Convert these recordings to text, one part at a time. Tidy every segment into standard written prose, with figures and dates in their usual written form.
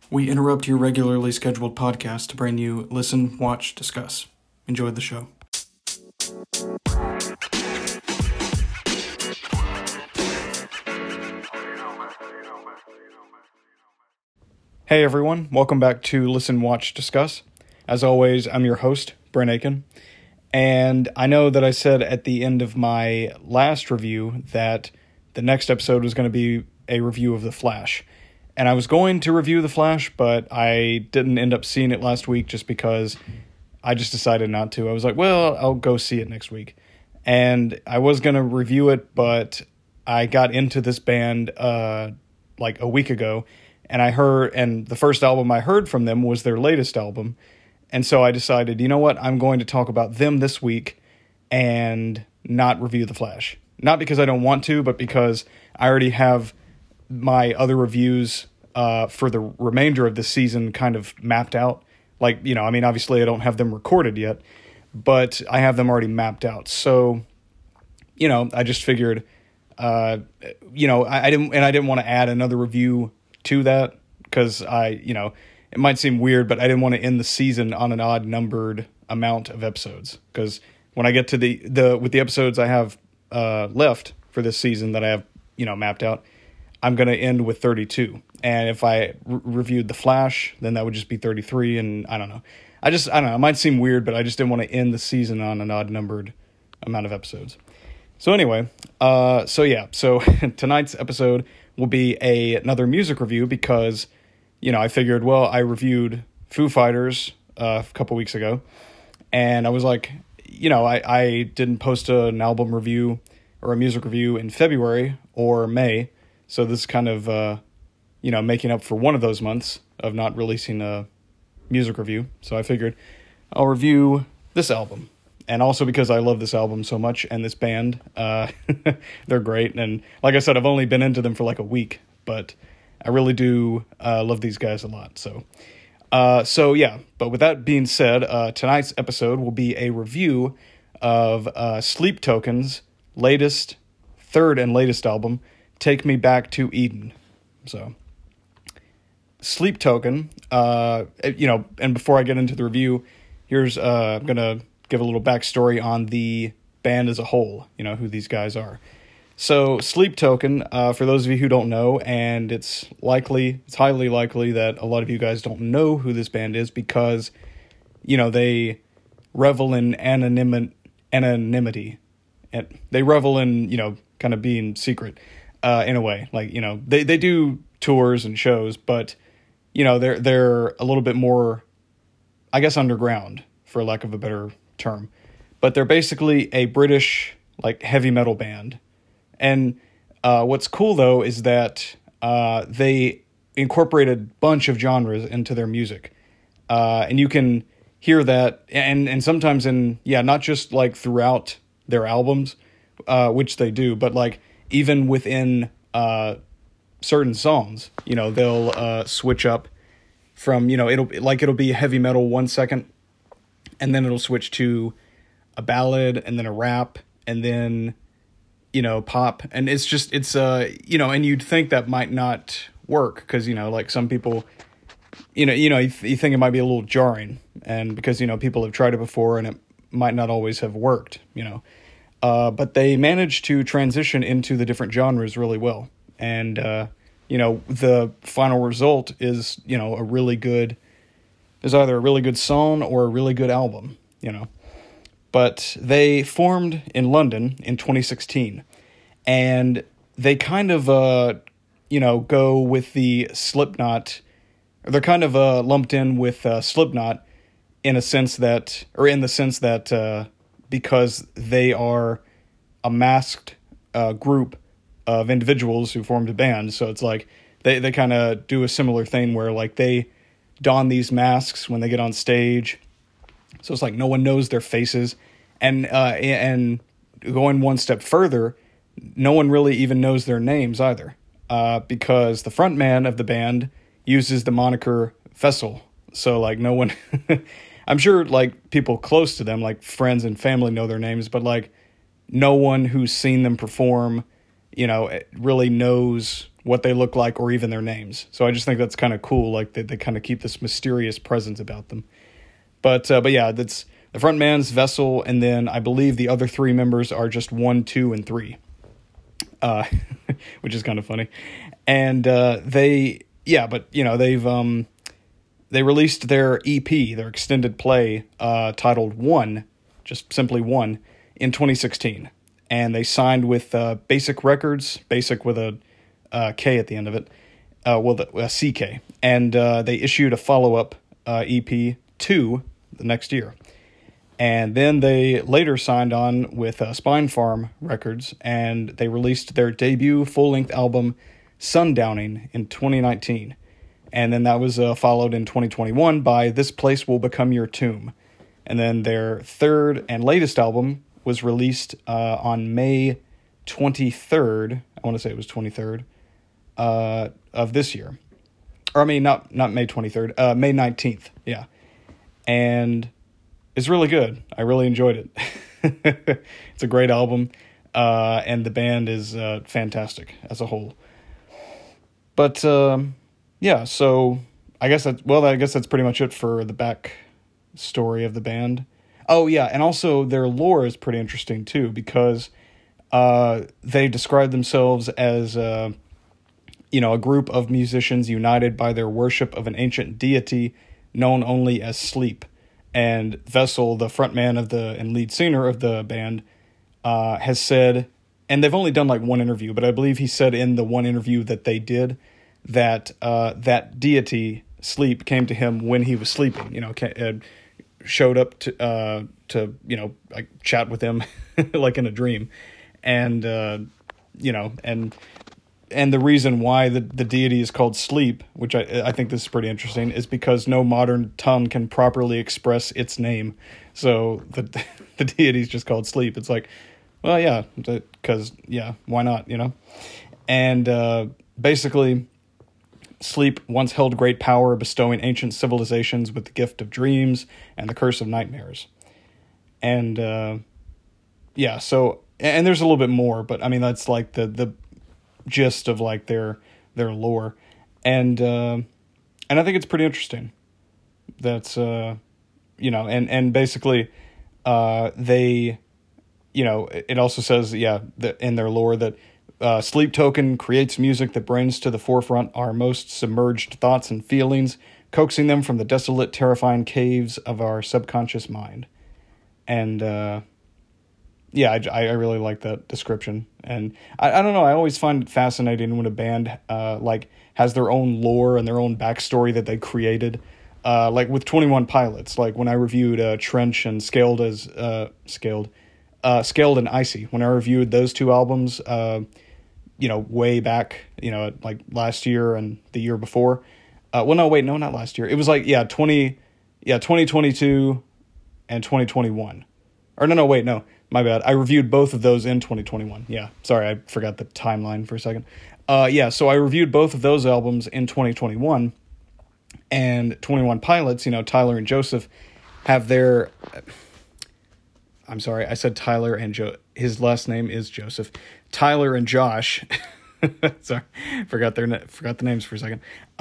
We interrupt your regularly scheduled podcast to bring you Listen, Watch, Discuss. Enjoy the show. Hey everyone, welcome back to Listen, Watch, Discuss. As always, I'm your host, Brent Aiken. And I know that I said at the end of my last review that the next episode was going to be a review of The Flash. And I was going to review The Flash, but I didn't end up seeing it last week just because I just decided not to. I was like, well, I'll go see it next week. And I was going to review it, but I got into this band like a week ago, and the first album I heard from them was their latest album. And so I decided, you know what, I'm going to talk about them this week and not review The Flash. Not because I don't want to, but because I already have my other reviews for the remainder of the season kind of mapped out. Like, obviously I don't have them recorded yet, but I have them already mapped out. So, I just figured, I didn't want to add another review to that because it might seem weird, but I didn't want to end the season on an odd numbered amount of episodes. Because when I get to with the episodes I have left for this season that I have, mapped out, I'm going to end with 32. And if I reviewed The Flash, then that would just be 33. And I don't know. I don't know. It might seem weird, but I just didn't want to end the season on an odd numbered amount of episodes. So anyway, so tonight's episode will be another music review because, I figured, well, I reviewed Foo Fighters a couple weeks ago. And I was like, I didn't post an album review or a music review in February or May. So this is kind of, making up for one of those months of not releasing a music review. So I figured I'll review this album. And also because I love this album so much and this band, they're great. And like I said, I've only been into them for like a week, but I really do love these guys a lot. But with that being said, tonight's episode will be a review of Sleep Token's third and latest album, Take Me Back to Eden. So, Sleep Token, and before I get into the review, I'm going to give a little backstory on the band as a whole, who these guys are. So, Sleep Token, for those of you who don't know, and it's highly likely that a lot of you guys don't know who this band is because, they revel in anonymity. And they revel in, kind of being secret. In a way, like, they do tours and shows, but, they're a little bit more, I guess, underground, for lack of a better term. But they're basically a British, like, heavy metal band. And what's cool, though, is that they incorporated a bunch of genres into their music. And you can hear that, and sometimes not just, like, throughout their albums, which they do, but, like, even within certain songs, they'll switch up from, it'll be heavy metal 1 second, and then it'll switch to a ballad, and then a rap, and then, pop. And it's and you'd think that might not work, because, like some people, you think it might be a little jarring, and because, people have tried it before, and it might not always have worked, but they managed to transition into the different genres really well. And, the final result is, is either a really good song or a really good album, But they formed in London in 2016. And they kind of, go with the Slipknot. They're kind of lumped in with Slipknot in the sense that because they are a masked group of individuals who formed a band. So it's like they kind of do a similar thing where like they don these masks when they get on stage. So it's like no one knows their faces. And going one step further, no one really even knows their names either. Because the front man of the band uses the moniker Fessel. So like no one... I'm sure, like, people close to them, like friends and family know their names, but, like, no one who's seen them perform, really knows what they look like or even their names. So I just think that's kind of cool. Like they kind of keep this mysterious presence about them. But yeah, that's the front man's Vessel, and then I believe the other three members are just 1, 2, and 3, which is kind of funny. And they released their EP, their extended play, titled One, just simply One, in 2016, and they signed with Basic Records, Basic with a K at the end of it, a CK, and they issued a follow-up EP 2 the next year. And then they later signed on with Spinefarm Records, and they released their debut full-length album, Sundowning, in 2019. And then that was followed in 2021 by This Place Will Become Your Tomb. And then their third and latest album was released on May 23rd. I want to say it was 23rd of this year. Or I mean, not May 23rd, May 19th. Yeah. And it's really good. I really enjoyed it. It's a great album. And the band is fantastic as a whole. But yeah, so I guess that's pretty much it for the back story of the band. Oh yeah, and also their lore is pretty interesting too, because they describe themselves as a group of musicians united by their worship of an ancient deity known only as Sleep. And Vessel, the frontman and lead singer of the band, has said, and they've only done like one interview, but I believe he said in the one interview that they did that that deity Sleep came to him when he was sleeping. Showed up to like chat with him like in a dream, and and the reason why the deity is called Sleep, which I think this is pretty interesting, is because no modern tongue can properly express its name. So the deity is just called Sleep. It's like, well, yeah, because, yeah, why not, And basically, Sleep once held great power, bestowing ancient civilizations with the gift of dreams and the curse of nightmares. And, yeah, so, and there's a little bit more, but, I mean, that's like the gist of like their lore, and I think it's pretty interesting. That's and basically they, it also says that in their lore that Sleep Token creates music that brings to the forefront our most submerged thoughts and feelings, coaxing them from the desolate, terrifying caves of our subconscious mind. And yeah, I really like that description. And I don't know, I always find it fascinating when a band like has their own lore and their own backstory that they created. Like with 21 Pilots, like when I reviewed Trench and Scaled and Icy, when I reviewed those two albums, way back, like last year and the year before. Not last year. It was like, 2022 and 2021. Or no. My bad. I reviewed both of those in 2021. Yeah, sorry, I forgot the timeline for a second. So I reviewed both of those albums in 2021, and 21 Pilots, Tyler and Joseph have their... I'm sorry, I said Tyler and his last name is Joseph. Tyler and Josh, sorry, forgot the names for a second.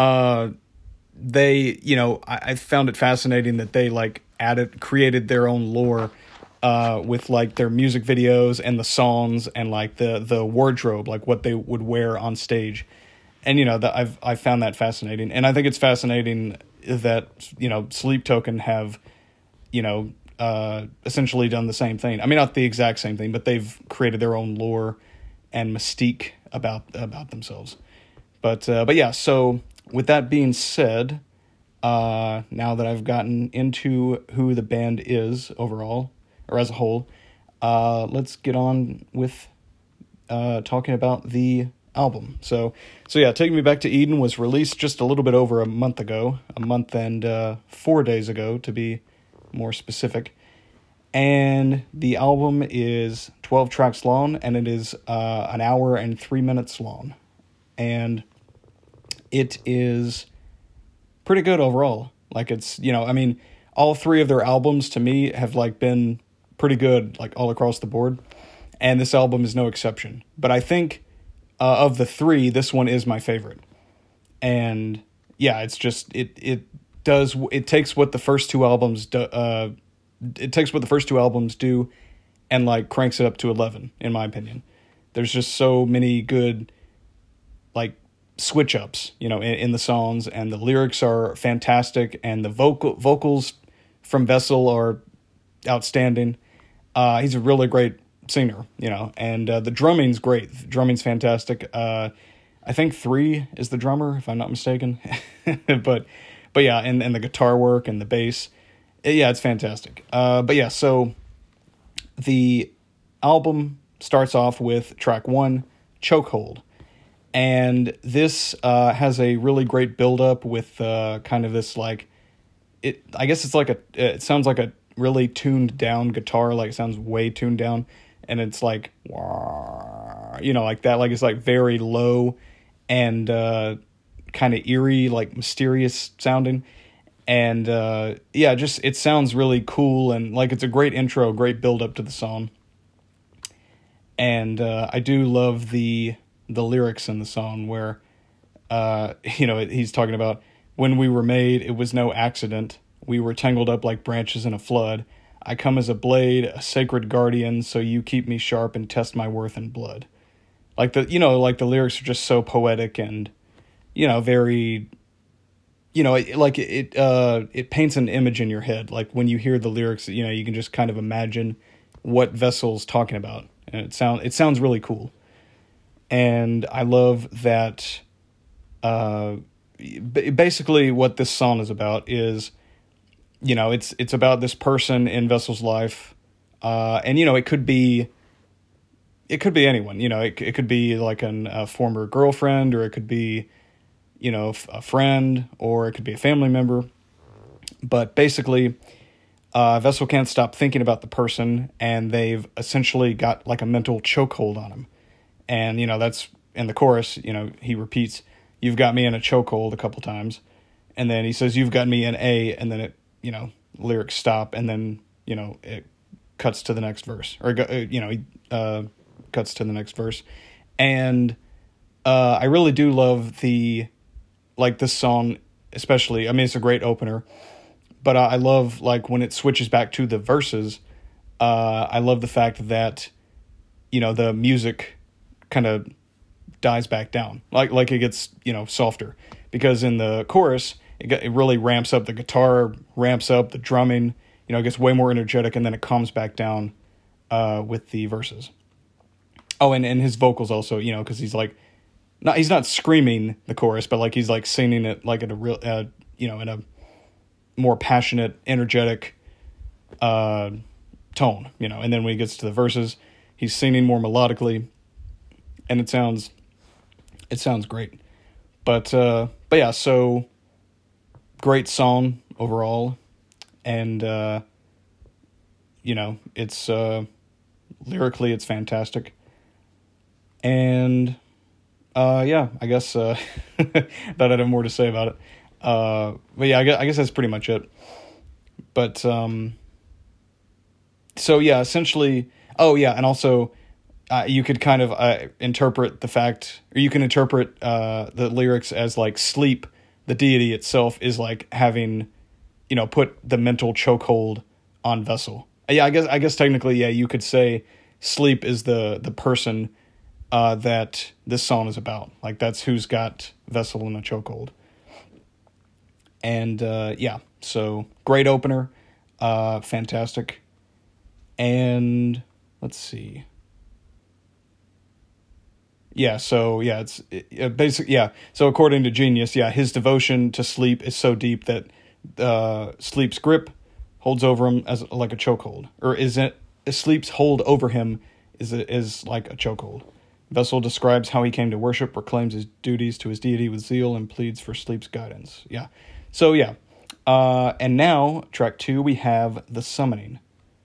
They, I found it fascinating that they created their own lore with like their music videos and the songs and like the wardrobe, like what they would wear on stage. And, that I found that fascinating. And I think it's fascinating that, Sleep Token have, essentially done the same thing. I mean, not the exact same thing, but they've created their own lore and mystique about themselves. But yeah, so with that being said, now that I've gotten into who the band is overall, or as a whole, let's get on with talking about the album. So yeah, Taking Me Back to Eden was released just a little bit over a month ago, a month and 4 days ago to be more specific. And the album is 12 tracks long, and it is an hour and 3 minutes long. And it is pretty good overall. Like it's, all three of their albums to me have been pretty good, all across the board. And this album is no exception. But I think of the three, this one is my favorite. And yeah, it's just it takes what the first two albums do and like cranks it up to 11, in my opinion. There's just so many good like switch ups, in the songs, and the lyrics are fantastic, and the vocals from Vessel are outstanding. He's a really great singer, and the drumming's great. The drumming's fantastic. I think 3 is the drummer, if I'm not mistaken. but yeah, and the guitar work and the bass, yeah, it's fantastic. But yeah, so the album starts off with track 1, Chokehold. And this has a really great build-up with kind of this, like, I guess it's like it sounds like a really tuned down guitar, like it sounds way tuned down, and it's like, like that, like it's like very low and kind of eerie, like mysterious sounding. And yeah, just it sounds really cool, and like it's a great intro, great build-up to the song. And I do love the lyrics in the song where, he's talking about, when we were made, it was no accident. We were tangled up like branches in a flood. I come as a blade, a sacred guardian, so you keep me sharp and test my worth in blood. Like the lyrics are just so poetic and, very, it paints an image in your head. Like when you hear the lyrics, you can just kind of imagine what Vessel's talking about. And it sounds really cool. And I love that basically what this song is about is, it's about this person in Vessel's life. And, it could be anyone, it could be like a former girlfriend, or it could be, a friend, or it could be a family member. But basically, Vessel can't stop thinking about the person, and they've essentially got like a mental chokehold on him. And, that's in the chorus, he repeats, "You've got me in a chokehold" a couple times. And then he says, "You've got me in a," and then it, lyrics stop, and then, it cuts to the next verse, or, he cuts to the next verse. And I really do love this song, especially. I mean, it's a great opener, but I love, like, when it switches back to the verses, I love the fact that, the music kind of dies back down, like it gets, softer, because in the chorus, it really ramps up, the guitar ramps up, the drumming, it gets way more energetic, and then it calms back down with the verses. Oh, and his vocals also, because he's like, he's not screaming the chorus, but like he's like singing it like at a real, in a more passionate, energetic tone, and then when he gets to the verses, he's singing more melodically, and it sounds great. But yeah, so great song overall, and it's lyrically it's fantastic. And yeah, I guess that I have more to say about it. But yeah, I guess that's pretty much it. But so yeah, essentially, oh yeah, and also you could kind of interpret the fact, or you can interpret the lyrics as like Sleep, the deity itself, is like having, put the mental chokehold on Vessel. Yeah, I guess technically, yeah, you could say Sleep is the person that this song is about. Like, that's who's got Vessel in a chokehold. And yeah, so great opener, fantastic. And let's see. Yeah, so yeah, it's basic. Yeah, so according to Genius, yeah, his devotion to Sleep is so deep that Sleep's grip holds over him as like a chokehold, or is it Sleep's hold over him is like a chokehold. Vessel describes how he came to worship, proclaims his duties to his deity with zeal, and pleads for Sleep's guidance. Yeah, so yeah, and now track 2 we have The Summoning.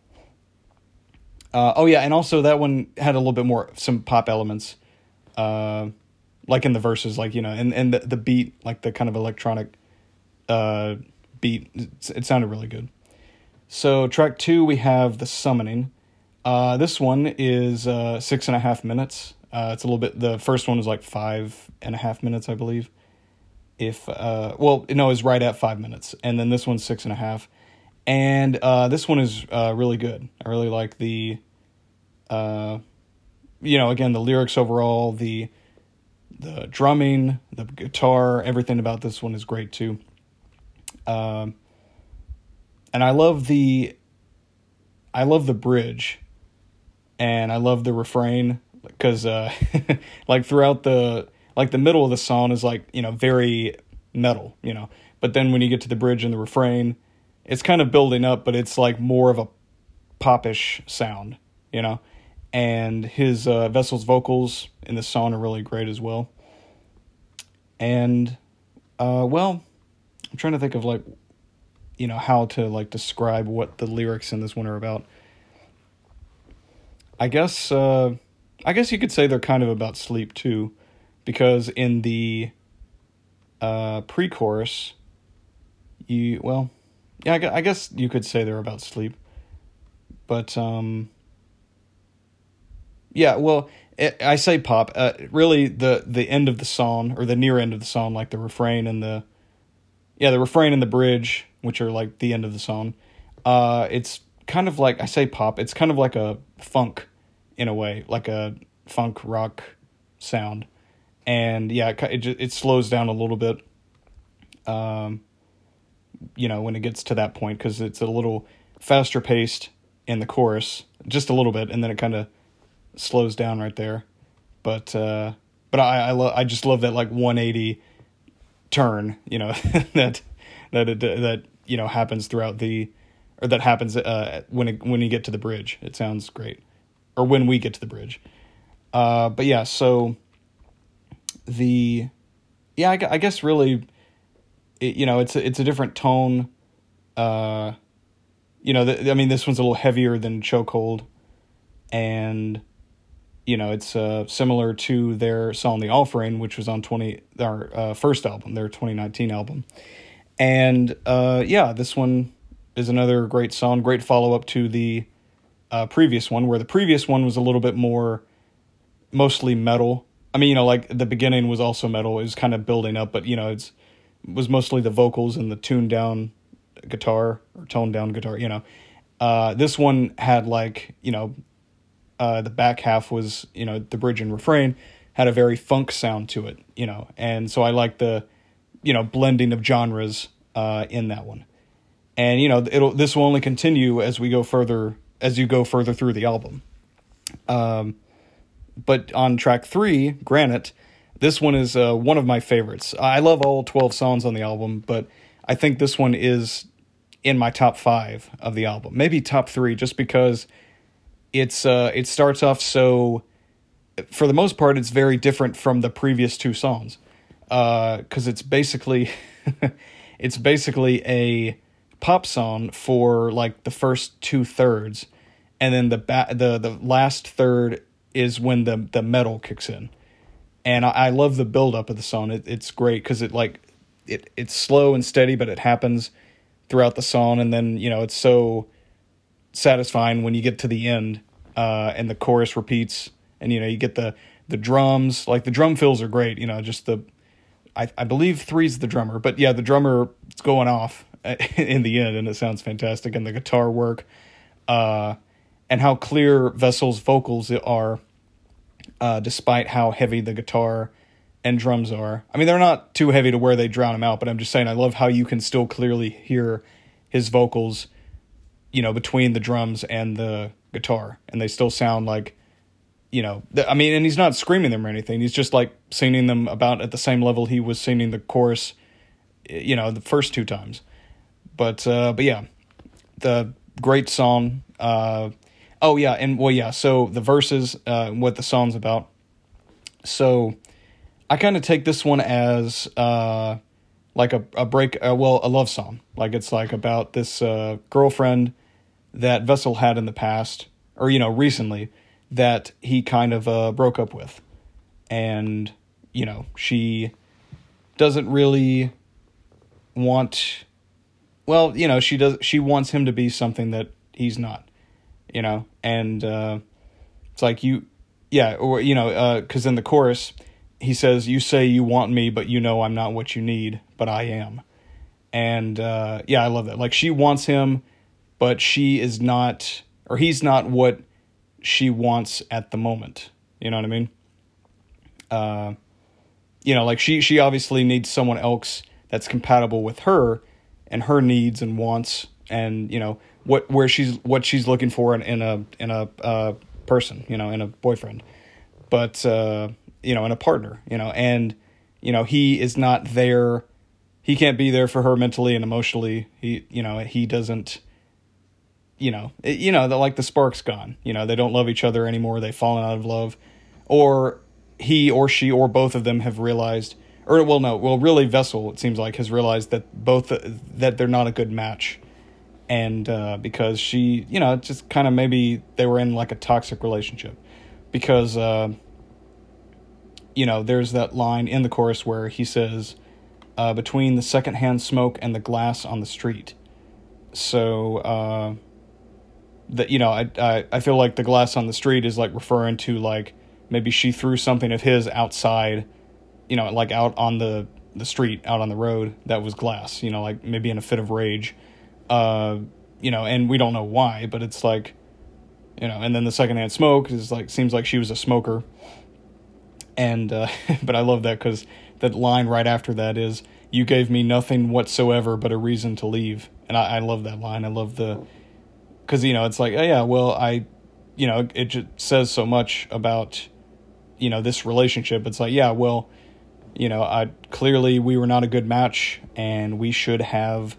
Oh yeah, and also that one had a little bit more some pop elements. Like in the verses, like, and the beat, like the kind of electronic beat, it sounded really good. So track 2, we have The Summoning. This one is 6.5 minutes. It's a little bit. The first one was like 5.5 minutes, I believe. Well, no, it's right at 5 minutes, and then this one's 6.5, and this one is really good. I really like the, again, the lyrics overall, the drumming, the guitar, everything about this one is great too. And I love the bridge, and I love the refrain, because like throughout the middle of the song is like, very metal, but then when you get to the bridge and the refrain, it's kind of building up, but it's like more of a popish sound, and his Vessel's vocals in the song are really great as well. And well, I'm trying to think of like, how to like describe what the lyrics in this one are about. I guess you could say they're kind of about sleep too, because in the pre-chorus, I guess you could say they're about sleep, but I say pop. Really, the end of the song, or the near end of the song, like the refrain and the refrain and the bridge, which are like the end of the song. It's kind of like, I say pop. It's kind of like a funk, in a way, like a funk rock sound, and it slows down a little bit. When it gets to that point, because it's a little faster paced in the chorus, just a little bit, and then it kind of slows down right there. But I just love that like 180 turn, that happens throughout that happens when you get to the bridge. It sounds great, or when we get to the bridge. But yeah, so I guess really, it's a different tone. This one's a little heavier than Chokehold, and it's similar to their song "The Offering," which was on their first album, their 2019 album. And this one is another great song, great follow up to the previous one, where the previous one was a little bit more mostly metal. Like the beginning was also metal. It was kind of building up, but it was mostly the vocals and the tuned down guitar, or toned down guitar. This one had like, the back half was, the bridge and refrain had a very funk sound to it, and so I like the, blending of genres in that one. And, this will only continue as you go further through the album. But on track 3, Granite, this one is one of my favorites. I love all 12 songs on the album, but I think this one is in my top 5 of the album. Maybe top 3, just because it starts off so, for the most part, it's very different from the previous 2 songs. Because it's basically a pop song for like the first 2/3, and then the last third is when the metal kicks in. And I love the build up of the song. It's great because it's slow and steady, but it happens throughout the song, and then it's so satisfying when you get to the end, and the chorus repeats, and you get the drums. Like the drum fills are great. Just I believe 3's the drummer, but yeah, the drummer is going off in the end, and it sounds fantastic. And the guitar work, and how clear Vessel's vocals are, despite how heavy the guitar and drums are. They're not too heavy to where they drown him out, but I'm just saying I love how you can still clearly hear his vocals, between the drums and the guitar, and they still sound like, and he's not screaming them or anything. He's just like singing them about at the same level he was singing the chorus, the first 2 times. But yeah, the great song. So the verses, what the song's about. So I kind of take this one as like a love song. Like it's like about this girlfriend that Vessel had in the past, or recently, that he kind of broke up with. And she doesn't really want, she wants him to be something that he's not, and it's like yeah, or, because in the chorus, he says, "You say you want me, but you know I'm not what you need, but I am." And, yeah, I love that. Like, she wants him, but she is not, or he's not what she wants at the moment. You know what I mean? Like she obviously needs someone else that's compatible with her and her needs and wants, and what she's looking for in a person, in a boyfriend, but in a partner, and he is not there. He can't be there for her mentally and emotionally. He doesn't. Like the spark's gone. They don't love each other anymore. They've fallen out of love, or he or she or both of them have realized, really Vessel, it seems like, has realized that that they're not a good match, and because she, just kind of maybe they were in like a toxic relationship, because there's that line in the chorus where he says, between the secondhand smoke and the glass on the street. So I feel like the glass on the street is like referring to like maybe she threw something of his outside, like out on the street, out on the road, that was glass, like maybe in a fit of rage, and we don't know why, but it's like, and then the secondhand smoke is like, seems like she was a smoker. And, but I love that because that line right after that is, "You gave me nothing whatsoever but a reason to leave." And I love that line. I love because, it's like, oh yeah, well, it just says so much about, this relationship. It's like, yeah, well, clearly we were not a good match, and we should have,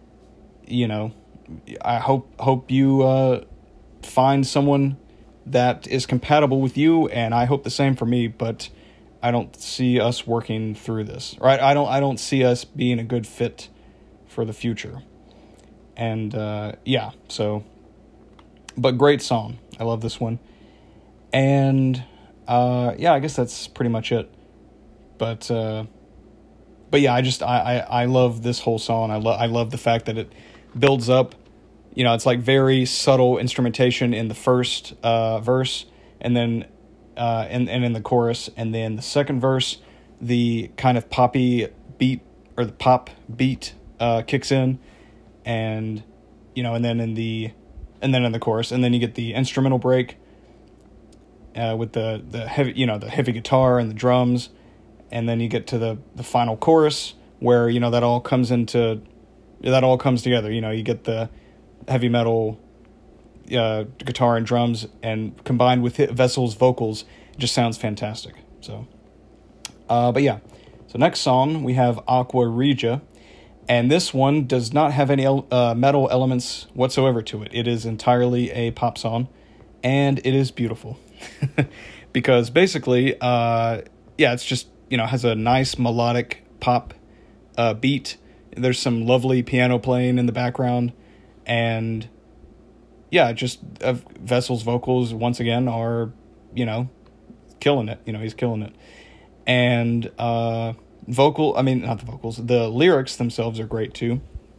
I hope you find someone that is compatible with you, and I hope the same for me, but I don't see us working through this, right? I don't see us being a good fit for the future. And yeah, so, but great song. I love this one. And yeah, I guess that's pretty much it. But yeah, I love this whole song. I love the fact that it builds up. It's like very subtle instrumentation in the first verse, and then and in the chorus, and then the second verse, the kind of poppy beat, or the pop beat kicks in, and and then in the chorus, and then you get the instrumental break with the heavy the heavy guitar and the drums, and then you get to the final chorus where that all comes together. You get the heavy metal guitar and drums, and combined with Vessel's vocals, it just sounds fantastic. So but yeah, so next song we have Aqua Regia, and this one does not have any metal elements whatsoever to it. It is entirely a pop song, and it is beautiful. Because basically it's just has a nice melodic pop beat. There's some lovely piano playing in the background. And yeah, just Vessel's vocals once again are, killing it. He's killing it. And not the vocals, the lyrics themselves are great too.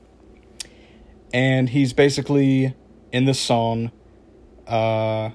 And he's basically in this song, I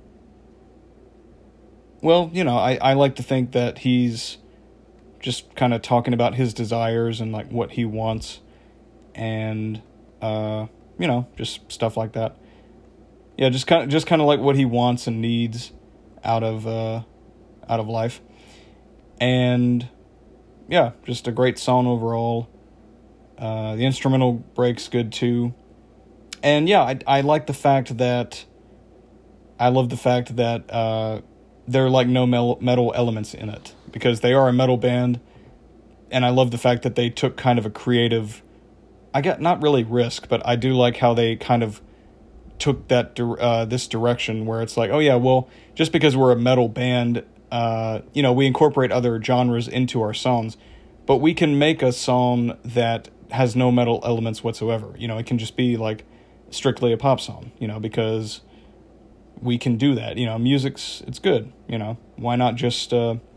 like to think that he's just kind of talking about his desires and like what he wants, and just stuff like that. Yeah, just kind of like what he wants and needs out of life. And yeah, just a great song overall. The instrumental break's good too. And yeah, I like the fact that, I love the fact that there are like no metal elements in it, because they are a metal band. And I love the fact that they took kind of a creative, not really risk, but I do like how they kind of took that this direction where it's like, oh yeah, well, just because we're a metal band, we incorporate other genres into our songs, but we can make a song that has no metal elements whatsoever. It can just be like strictly a pop song, because we can do that. It's good. Why not just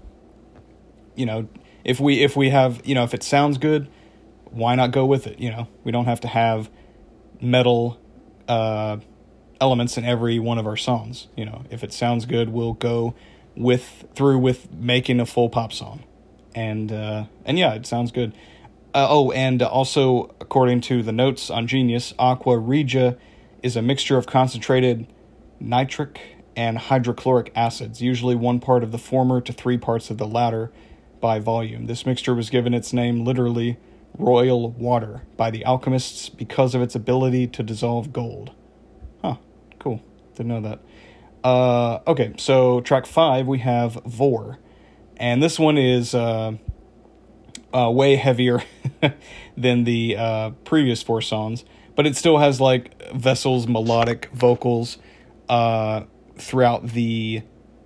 if we have, if it sounds good, why not go with it? We don't have to have metal elements in every one of our songs. If it sounds good, we'll go with making a full pop song. And yeah, it sounds good. And also, according to the notes on Genius, Aqua Regia is a mixture of concentrated nitric and hydrochloric acids, usually 1 part of the former to 3 parts of the latter by volume. This mixture was given its name, literally, royal water, by the alchemists because of its ability to dissolve gold. Huh, cool. Didn't know that. Okay, so track 5, we have Vor. And this one is way heavier than the previous 4 songs, but it still has, like, Vessel's melodic vocals throughout the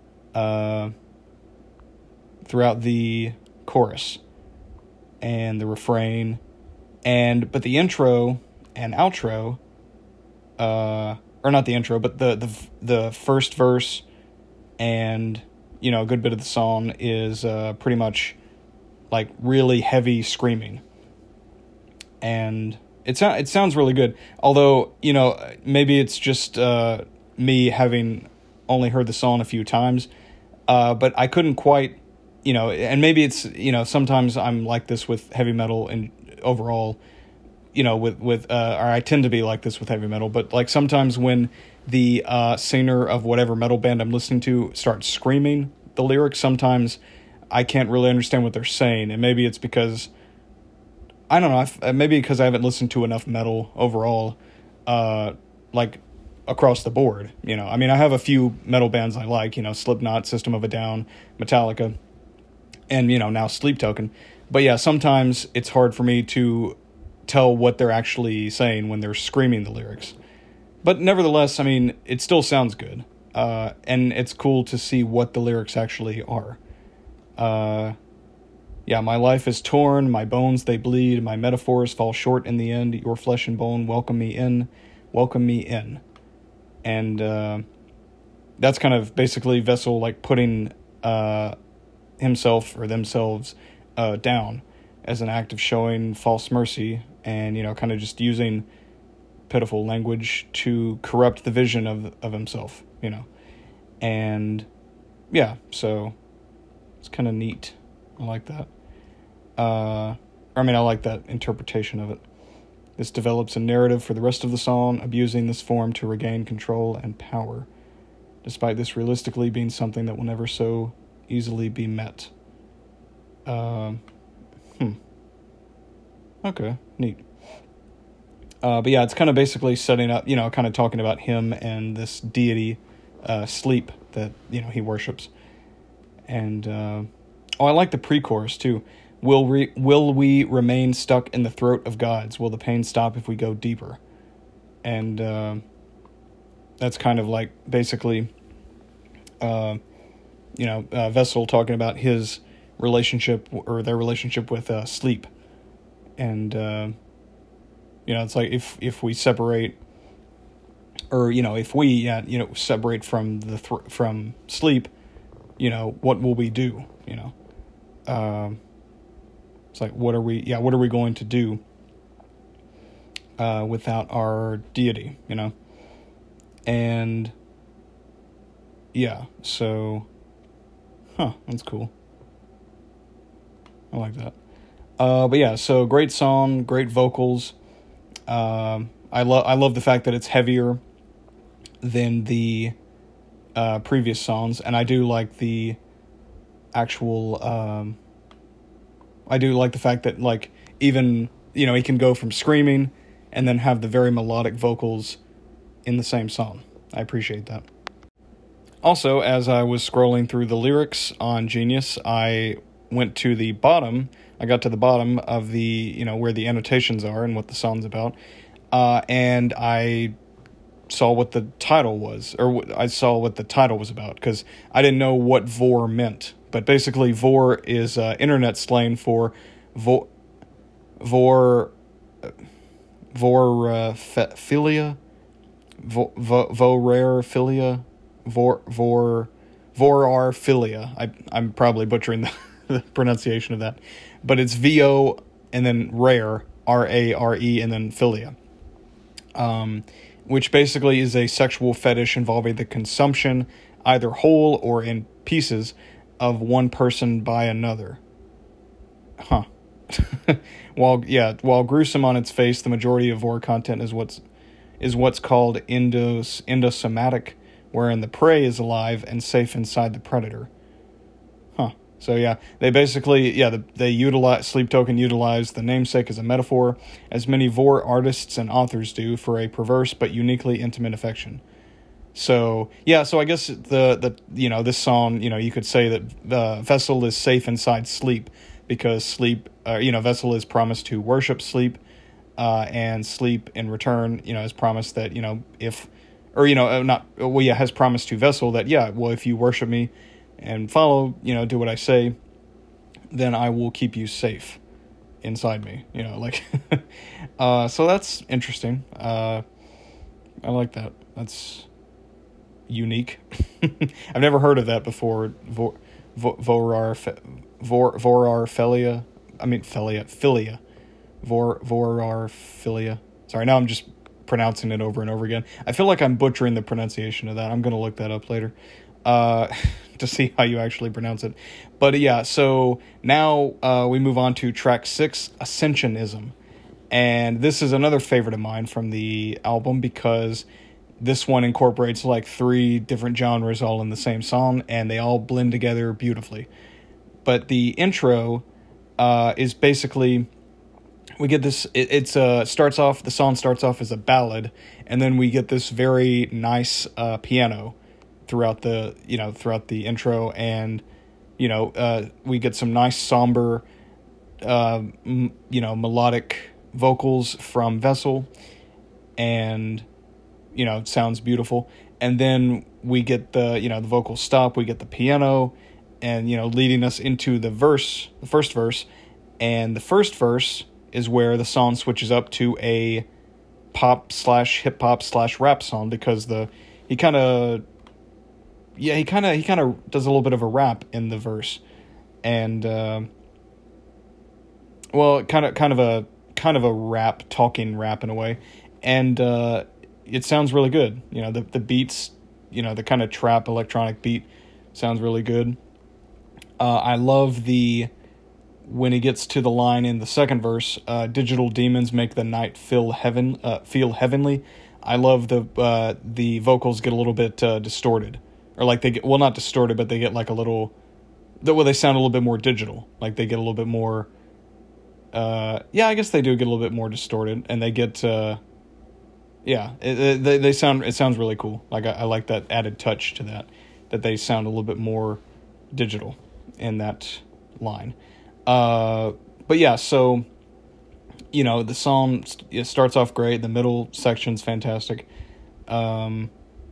chorus and the refrain, but the intro and outro, or not the intro, but the first verse and, you know, a good bit of the song is pretty much like really heavy screaming, and it sounds really good. Although, you know, maybe it's just me having only heard the song a few times, but I couldn't quite, you know, and maybe it's, you know, sometimes I'm like this with heavy metal and overall, you know, or I tend to be like this with heavy metal, but like sometimes when the singer of whatever metal band I'm listening to starts screaming the lyrics, sometimes I can't really understand what they're saying, and maybe it's because, I don't know, maybe because I haven't listened to enough metal overall, like, across the board, you know. I mean, I have a few metal bands I like, you know, Slipknot, System of a Down, Metallica, and, you know, now Sleep Token. But yeah, sometimes it's hard for me to tell what they're actually saying when they're screaming the lyrics. But nevertheless, I mean, it still sounds good. And it's cool to see what the lyrics actually are. Yeah, my life is torn, my bones they bleed, my metaphors fall short in the end, your flesh and bone welcome me in, welcome me in. And that's kind of basically Vessel, like, putting himself or themselves down as an act of showing false mercy, and, you know, kind of just using pitiful language to corrupt the vision of himself, you know. And yeah, so it's kind of neat. I like that. I like that interpretation of it. This develops a narrative for the rest of the song, abusing this form to regain control and power, despite this realistically being something that will never so easily be met. Okay, neat. But yeah, it's kind of basically setting up, you know, kind of talking about him and this deity, Sleep, that, you know, he worships. And, I like the pre-chorus, too. Will we remain stuck in the throat of gods? Will the pain stop if we go deeper? And, that's kind of like, basically, Vessel talking about his relationship, or their relationship with, Sleep. And, it's like, if we separate, or, you know, if we, separate from from Sleep, you know, what will we do, you know? It's like, what are we going to do without our deity, you know? And yeah, so that's cool. I like that. But yeah, so great song, great vocals. I love the fact that it's heavier than the previous songs, and I do like the actual I do like the fact that, like, even, you know, he can go from screaming and then have the very melodic vocals in the same song. I appreciate that. Also, as I was scrolling through the lyrics on Genius, I went to the bottom. I got to the bottom of the, you know, where the annotations are and what the song's about, and I saw what the title was, or I saw what the title was about, because I didn't know what Vor meant. But basically, Vor is internet slang for vorarphilia, vorarphilia. I'm probably butchering the pronunciation of that, but it's VO and then rare, RARE, and then philia, which basically is a sexual fetish involving the consumption, either whole or in pieces of one person by another. Huh. While gruesome on its face, the majority of Vor content is what's called endosomatic, wherein the prey is alive and safe inside the predator. Huh. So yeah, they basically, they utilize, Sleep Token utilized the namesake as a metaphor, as many Vor artists and authors do, for a perverse but uniquely intimate affection. So yeah, so I guess this song, you could say that Vessel is safe inside Sleep, because Sleep, Vessel is promised to worship Sleep, and Sleep in return, has promised that, has promised to Vessel that, if you worship me and follow, do what I say, then I will keep you safe inside me, so that's interesting. I like that. That's unique. I've never heard of that before. Vorarphilia. Sorry, now I'm just pronouncing it over and over again. I feel like I'm butchering the pronunciation of that. I'm going to look that up later to see how you actually pronounce it. But yeah, so now we move on to track 6, Ascensionism. And this is another favorite of mine from the album, because this one incorporates like 3 different genres all in the same song, and they all blend together beautifully. But the intro is basically, we get this, the song starts off as a ballad, and then we get this very nice piano throughout the intro, and we get some nice somber melodic vocals from Vessel, and it sounds beautiful. And then we get the vocals stop, we get the piano, and leading us into the first verse. And the first verse is where the song switches up to a pop/hip hop/rap song, because he kind of does a little bit of a rap in the verse, and kind of a rap, talking rap in a way, and it sounds really good. The beats, the kind of trap electronic beat sounds really good. I love when he gets to the line in the second verse, digital demons make the night feel heavenly. I love the vocals get a little bit distorted, or like they get, well, not distorted, but they get like a little, they sound a little bit more digital. Like they get a little bit more, I guess they do get a little bit more distorted, and they get, it sounds really cool. Like I like that added touch to that they sound a little bit more digital in that line. But yeah, so, the song, it starts off great. The middle section's fantastic. And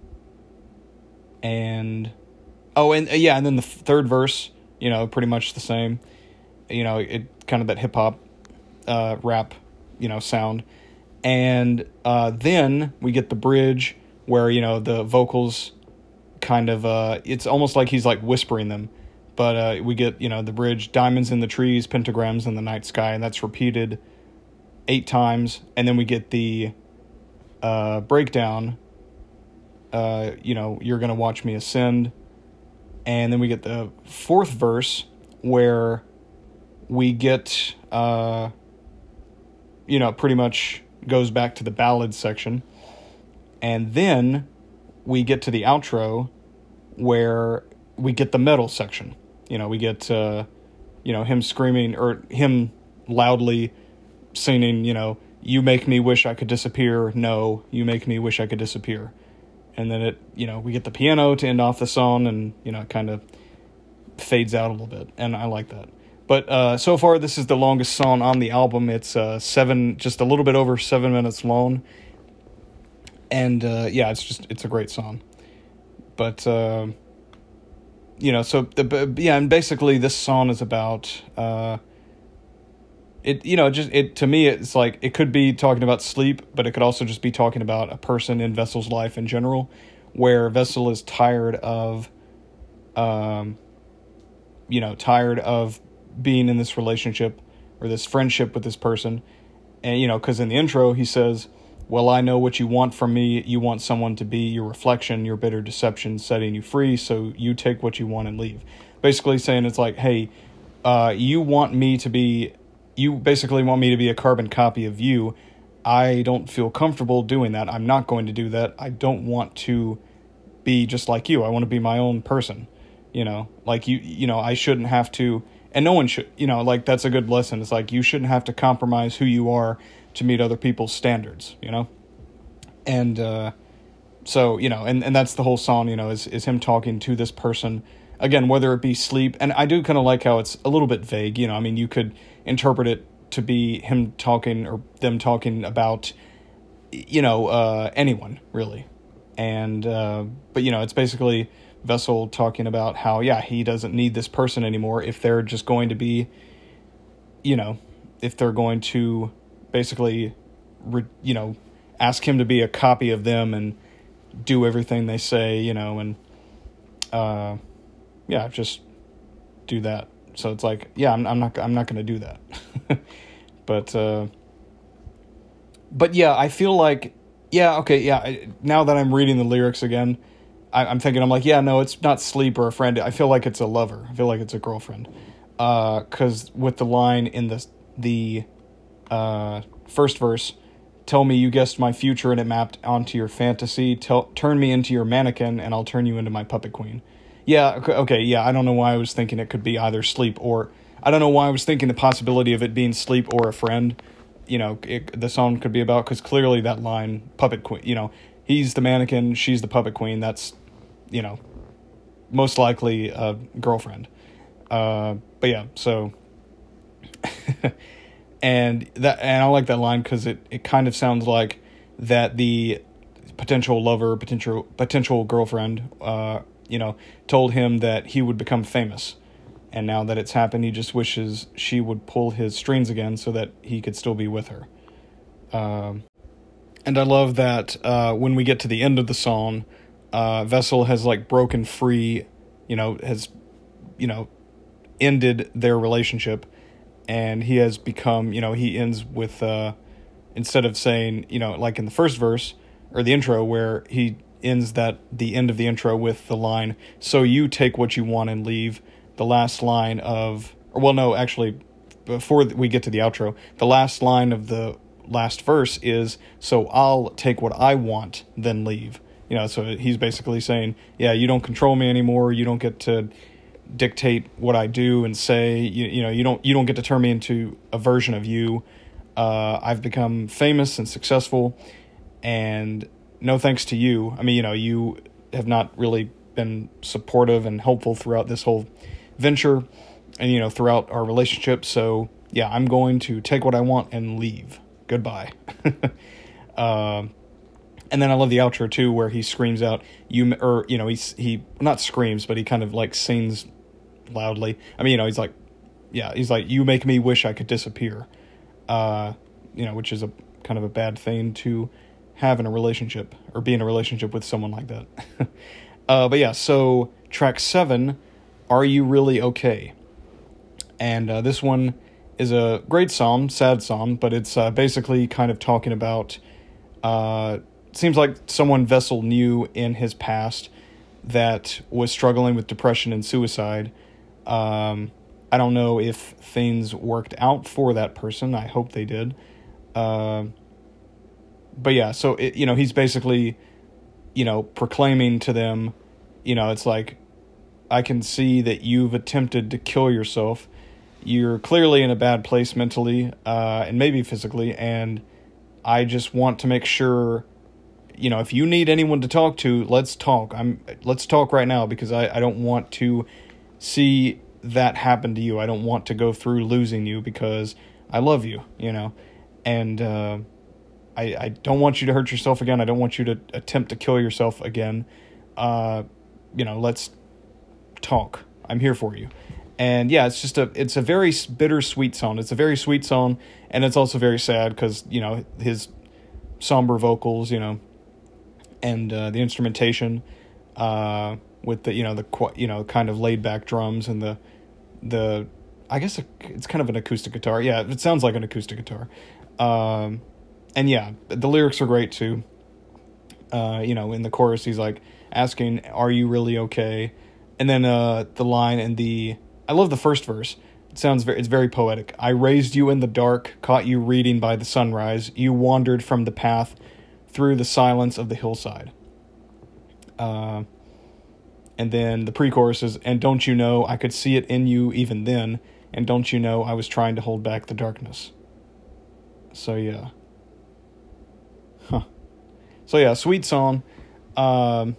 then the third verse, pretty much the same, it kind of that hip hop, rap, sound. And, then we get the bridge where, the vocals kind of, it's almost like he's like whispering them. But we get, the bridge, diamonds in the trees, pentagrams in the night sky, and that's repeated 8 times. And then we get the breakdown, you're going to watch me ascend. And then we get the fourth verse where we get, pretty much goes back to the ballad section. And then we get to the outro where we get the metal section. We get, him screaming, or him loudly singing, you make me wish I could disappear. No, you make me wish I could disappear. And then we get the piano to end off the song, and, it kind of fades out a little bit. And I like that. But so far, this is the longest song on the album. It's just a little bit over 7 minutes long. And it's a great song. But and basically this song is about to me it's like it could be talking about Sleep, but it could also just be talking about a person in Vessel's life in general, where Vessel is tired of being in this relationship or this friendship with this person. And because in the intro he says, well, I know what you want from me. You want someone to be your reflection, your bitter deception setting you free, so you take what you want and leave. Basically saying it's like, hey, you basically want me to be a carbon copy of you. I don't feel comfortable doing that. I'm not going to do that. I don't want to be just like you. I want to be my own person. Like I shouldn't have to, and no one should, like that's a good lesson. It's like you shouldn't have to compromise who you are to meet other people's standards, And so, and that's the whole song, is him talking to this person. Again, whether it be sleep, and I do kind of like how it's a little bit vague, I mean, you could interpret it to be him talking or them talking about, anyone, really. And, but, it's basically Vessel talking about how, yeah, he doesn't need this person anymore if they're just going to be, if they're going to basically, ask him to be a copy of them and do everything they say, and, yeah, just do that. So it's like, yeah, I'm not going to do that. But yeah, I feel like, yeah, okay, yeah, now that I'm reading the lyrics again, I'm thinking, I'm like, yeah, no, it's not sleep or a friend. I feel like it's a lover. I feel like it's a girlfriend. 'Cause with the line in the first verse, tell me you guessed my future and it mapped onto your fantasy. Turn me into your mannequin and I'll turn you into my puppet queen. Yeah, okay, yeah, I don't know why I was thinking it could be either sleep or... I don't know why I was thinking the possibility of it being sleep or a friend, the song could be about, because clearly that line, puppet queen, he's the mannequin, she's the puppet queen, that's, most likely a girlfriend. But yeah, so... and I like that line because it kind of sounds like that the potential lover, potential girlfriend, told him that he would become famous. And now that it's happened, he just wishes she would pull his strings again so that he could still be with her. And I love that when we get to the end of the song, Vessel has like broken free, has, ended their relationship. And he has become, he ends with, instead of saying, like in the first verse, or the intro, where he ends the end of the intro with the line, so you take what you want and leave. The last line before we get to the outro, the last line of the last verse is, so I'll take what I want, then leave. So he's basically saying, yeah, you don't control me anymore, you don't get to dictate what I do and say, you don't get to turn me into a version of you. I've become famous and successful, and no thanks to you. I mean, you have not really been supportive and helpful throughout this whole venture and, throughout our relationship. So yeah, I'm going to take what I want and leave. Goodbye. And then I love the outro too, where he screams out, he not screams, but he kind of like sings loudly. I mean, he's like, you make me wish I could disappear. Which is a kind of a bad thing to have in a relationship, or be in a relationship with someone like that. But yeah, so track 7, Are You Really Okay? And this one is a great song, sad song, but it's basically kind of talking about, seems like someone Vessel knew in his past that was struggling with depression and suicide. I don't know if things worked out for that person. I hope they did. But yeah, so, he's basically, proclaiming to them, it's like, I can see that you've attempted to kill yourself. You're clearly in a bad place mentally, and maybe physically, and I just want to make sure, if you need anyone to talk to, let's talk. Let's talk right now, because I don't want to see that happen to you. I don't want to go through losing you, because I love you, and I don't want you to hurt yourself again. I don't want you to attempt to kill yourself again. Let's talk. I'm here for you. And yeah, it's a very bittersweet song. It's a very sweet song, and it's also very sad because, his somber vocals, and the instrumentation, with the kind of laid back drums and the I guess it's kind of an acoustic guitar. Yeah, it sounds like an acoustic guitar. And yeah, the lyrics are great too. In the chorus, he's like asking, "Are you really okay?" And then the line I love the first verse. It's very poetic. "I raised you in the dark, caught you reading by the sunrise. You wandered from the path through the silence of the hillside." And then the pre-chorus is, "And don't you know I could see it in you even then, and don't you know I was trying to hold back the darkness." So yeah. So yeah, sweet song. And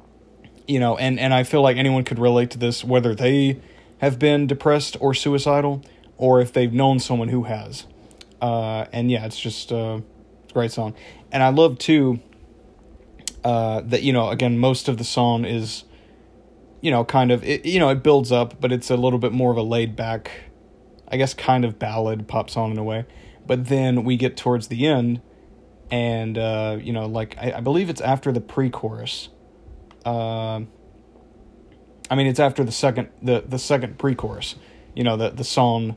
I feel like anyone could relate to this, whether they have been depressed or suicidal, or if they've known someone who has. And yeah, it's just it's a great song. And I love too that, again, most of the song is, kind of, it builds up, but it's a little bit more of a laid back, I guess, kind of ballad pop song in a way. But then we get towards the end, and I believe it's after the pre-chorus. It's after the second pre-chorus. The song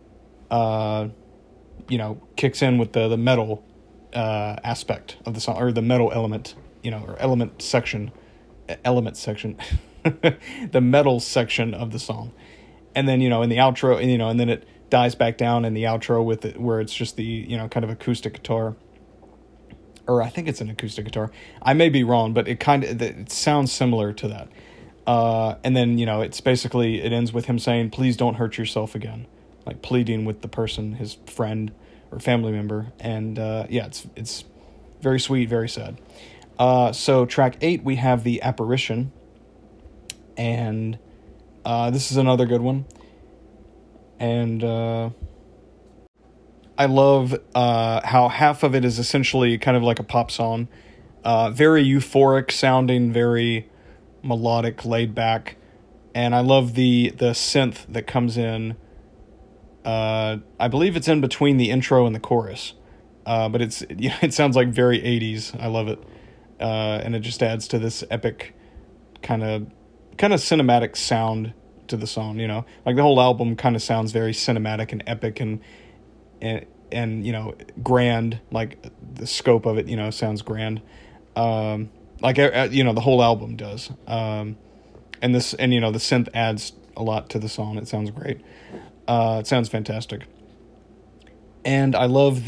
kicks in with the metal aspect of the song, or the metal element, or element section, the metal section of the song. And then, in the outro, and then it dies back down in the outro with it, where it's just the, kind of acoustic guitar. Or I think it's an acoustic guitar. I may be wrong, but it sounds similar to that. And then, it's basically, it ends with him saying, "Please don't hurt yourself again," like pleading with the person, his friend or family member. And it's very sweet, very sad. So track 8, we have The Apparition. And this is another good one. And I love how half of it is essentially kind of like a pop song. Very euphoric sounding, very melodic, laid back. And I love the synth that comes in. I believe it's in between the intro and the chorus. But it sounds like very 80s. I love it. And it just adds to this epic kind of cinematic sound to the song, like the whole album kind of sounds very cinematic and epic and grand, like the scope of it, sounds grand. The whole album does. And the synth adds a lot to the song. It sounds great. It sounds fantastic. And I love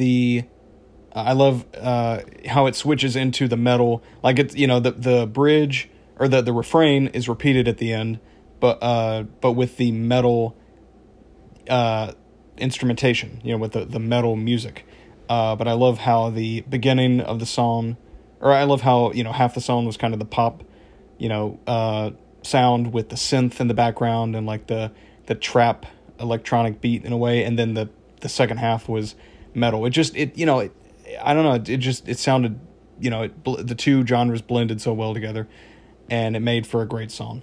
how it switches into the metal, like it's, the bridge or the refrain is repeated at the end, but with the metal instrumentation, with the metal music. But I love how the beginning of the song, or I love how, half the song was kind of the pop, sound with the synth in the background and like the trap electronic beat in a way, and then the second half was metal. It I don't know, it sounded, the two genres blended so well together, and it made for a great song.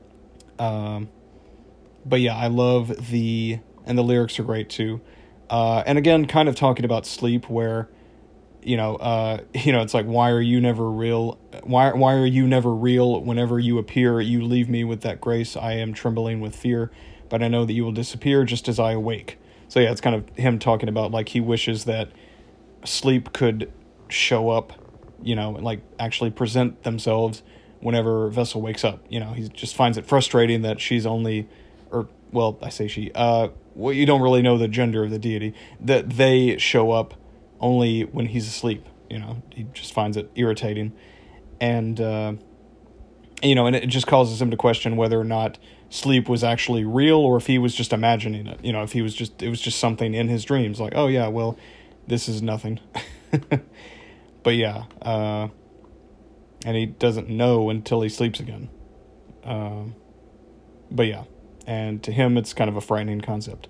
But yeah, I love and the lyrics are great too. And again, kind of talking about sleep, where, it's like, why are you never real? Why are you never real? Whenever you appear, you leave me with that grace. I am trembling with fear, but I know that you will disappear just as I awake. So yeah, it's kind of him talking about, like, he wishes that sleep could show up, like actually present themselves whenever Vessel wakes up. He just finds it frustrating that she's only, I say she, you don't really know the gender of the deity, that they show up only when he's asleep. He just finds it irritating. And, and it just causes him to question whether or not sleep was actually real, or if he was just imagining it. If it was just something in his dreams, like, oh yeah, well, this is nothing. But yeah, and he doesn't know until he sleeps again. But yeah, and to him, it's kind of a frightening concept.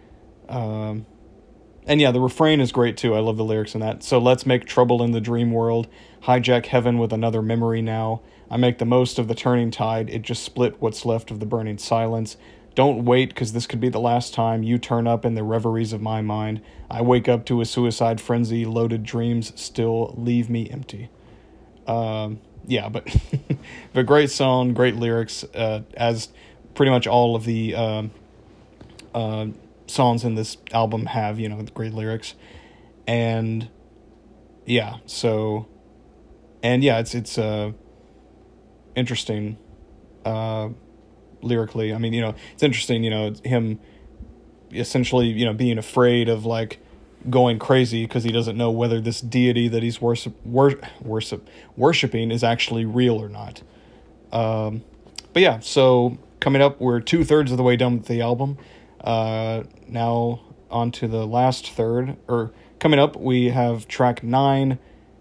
And yeah, the refrain is great too. I love the lyrics in that. So let's make trouble in the dream world, hijack heaven with another memory now. I make the most of the turning tide. It just split what's left of the burning silence. Don't wait, because this could be the last time you turn up in the reveries of my mind. I wake up to a suicide frenzy. Loaded dreams still leave me empty. Yeah, but but great song, great lyrics, as pretty much all of the songs in this album have, great lyrics. And yeah, so, and yeah, it's interesting, uh, lyrically. I mean, it's interesting, him essentially, being afraid of, like, going crazy because he doesn't know whether this deity that he's worshiping is actually real or not. But yeah, so coming up, we're 2/3 of the way done with the album. Now on to the last third, or coming up, we have track 9,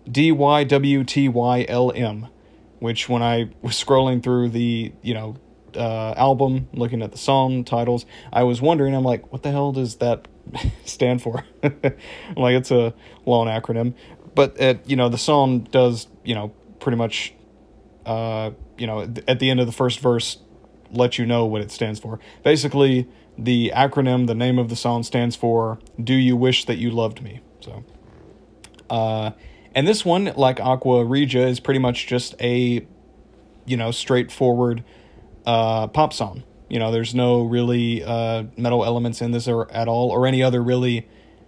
DYWTYLM, which when I was scrolling through the, album, looking at the song titles, I was wondering, I'm like, what the hell does that stand for? I'm like, it's a long acronym. But, the song does, pretty much, at the end of the first verse, let you know what it stands for. Basically, the acronym, the name of the song stands for Do You Wish That You Loved Me? So, and this one, like Aqua Regia, is pretty much just a, straightforward pop song. There's no really metal elements in this at all, or any other really